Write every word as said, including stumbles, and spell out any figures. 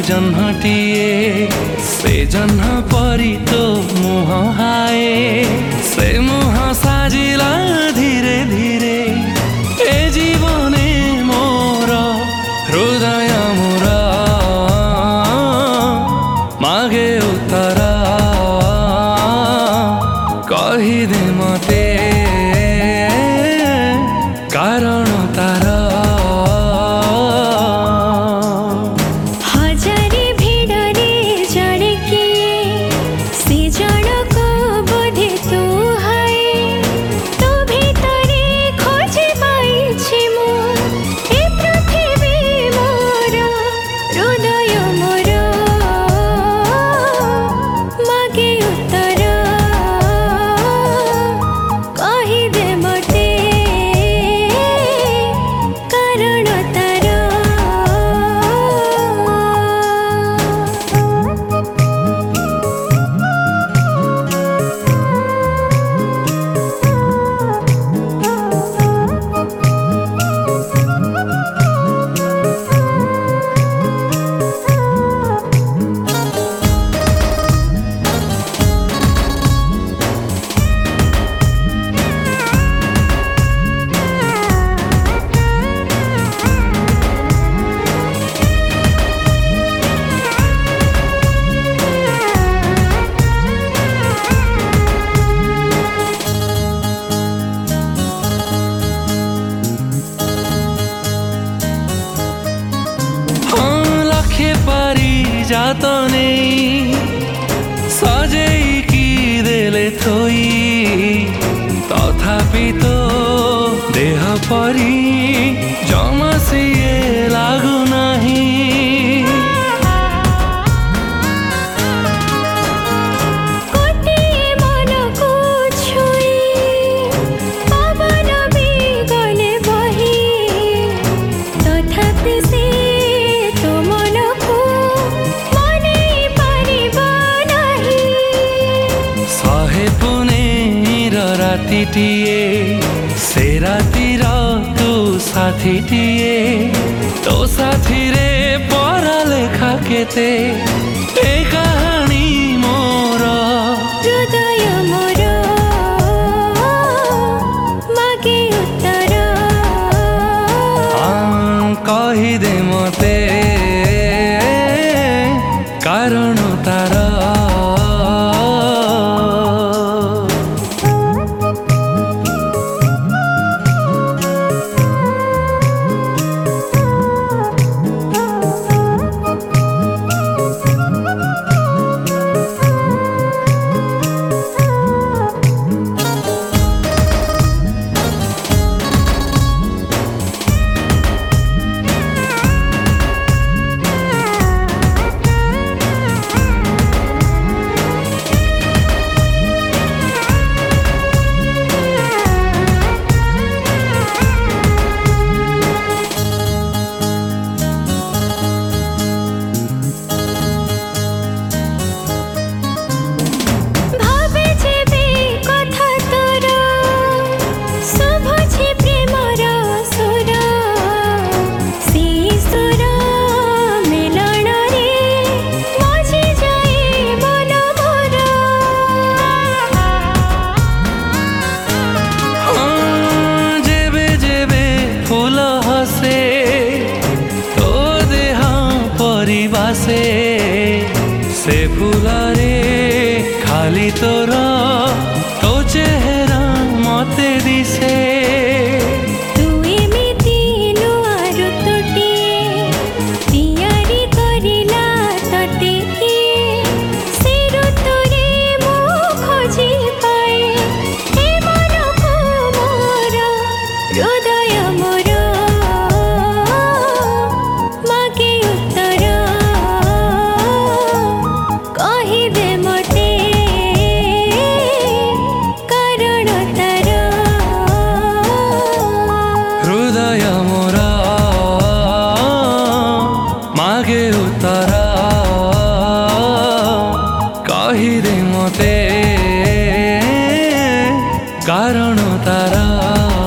जह्नटिए से जह्न परी तो मुह हाए से मुह साजिला धीरे धीरे ए जीवने मोर हृदय मोर मागे उत्तर कहिदे मते कारण तार जात नहीं सजेई की देले थोई तथापि तो देह परी जमा सिए लागू नहीं रातीटिए से रातिर तू साथीटिए तो साथी रे पढ़ा लेखा केते ए कहानी मोर हृदय मोर मागे उत्तर कहिदे मते कारण तार से फुलारे खाली तोर तो चेहरा मते दिसे मागे उत्तर कहिदे मते कारण तारा।